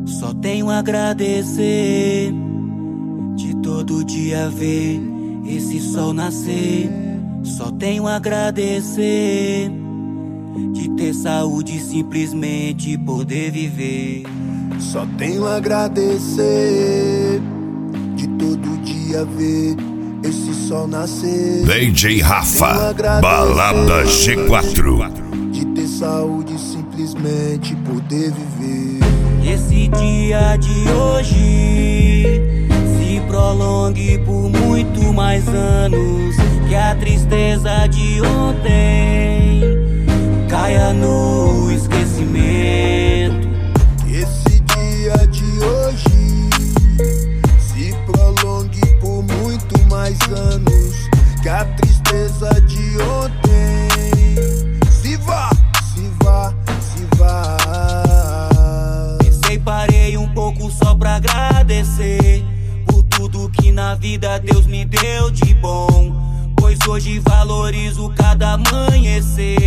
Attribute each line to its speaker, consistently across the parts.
Speaker 1: Só tenho a agradecer de todo dia ver esse sol nascer. Só tenho a agradecer de ter saúde e simplesmente poder viver.
Speaker 2: Só tenho a agradecer de todo dia ver esse sol nascer.
Speaker 3: DJ Rafa, Balada G4.
Speaker 2: De ter saúde e simplesmente poder viver.
Speaker 1: Esse dia de hoje se prolongue por muito mais anos. Que a tristeza de ontem caia no esquecimento.
Speaker 2: Esse dia de hoje se prolongue por muito mais anos. Que a tristeza de ontem se vá, se vá, se vá.
Speaker 1: Pensei, parei um pouco só pra agradecer por tudo que na vida Deus me deu de bom. Pois hoje valorizo cada amanhecer.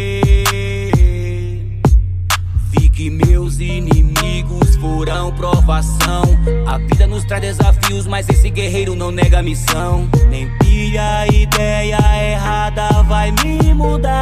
Speaker 1: Vi que meus inimigos foram provação. A vida nos traz desafios, mas esse guerreiro não nega a missão. Nem pilha a ideia errada vai me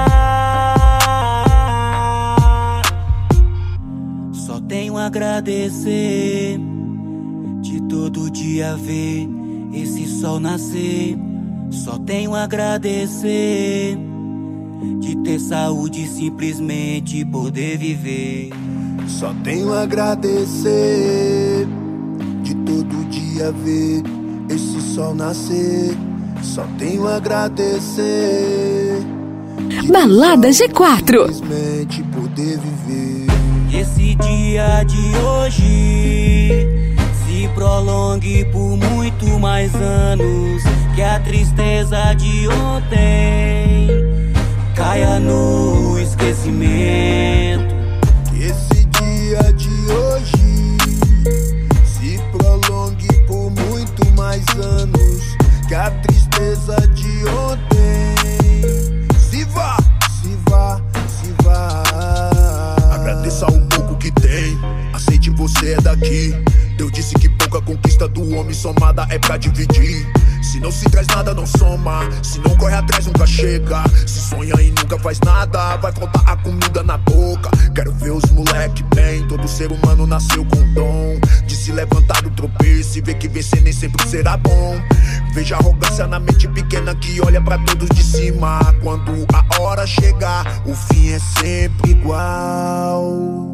Speaker 1: mudar. Só tenho a agradecer de todo dia ver esse sol nascer. Só tenho a agradecer de ter saúde e simplesmente poder viver.
Speaker 2: Só tenho a agradecer de todo dia ver esse sol nascer. Só tenho a agradecer
Speaker 4: Balada G4.
Speaker 2: simplesmente poder viver.
Speaker 1: Esse dia de hoje se prolongue por muito mais anos. Que a tristeza de ontem caia no esquecimento.
Speaker 2: Esse dia de hoje se prolongue por muito mais anos. Que a tristeza de ontem se vá, se vá, se vá. Agradeça o pouco que tem, aceite você é daqui. Deus disse que pouca conquista do homem somada é pra dividir. Se não se traz nada, não soma. Se não corre atrás, nunca chega. Se sonha e nunca faz nada, vai faltar a comida na boca. Quero ver os moleque bem. Todo ser humano nasceu com dom de se levantar do tropeço e ver que vencer nem sempre será bom. Veja a arrogância na mente pequena que olha pra todos de cima. Quando a hora chegar, o fim é sempre igual.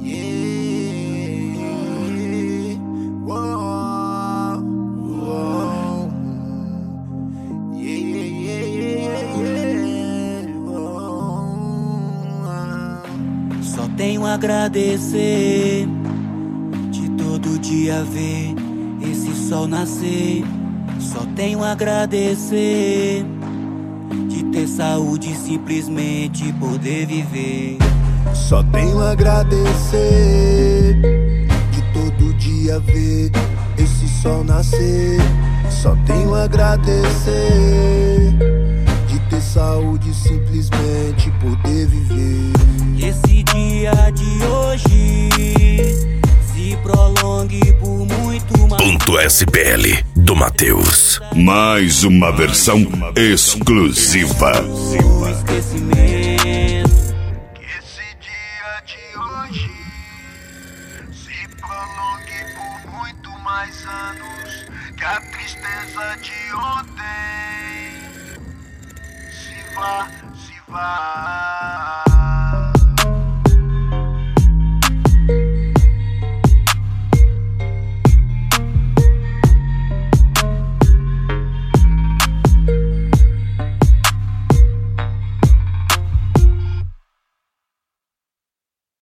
Speaker 1: Só tenho a agradecer de todo dia ver esse sol nascer. Só tenho a agradecer de ter saúde e simplesmente poder viver.
Speaker 2: Só tenho a agradecer de todo dia ver esse sol nascer. Só tenho a agradecer de ter saúde e simplesmente poder viver.
Speaker 1: Esse dia de hoje se prolongue por muito mais.
Speaker 3: Ponto SPL do Matheus. Mais uma versão exclusiva.
Speaker 1: O esquecimento.
Speaker 2: Esse dia de hoje se prolongue por muito mais anos. Que a tristeza de ontem se vá, se vá.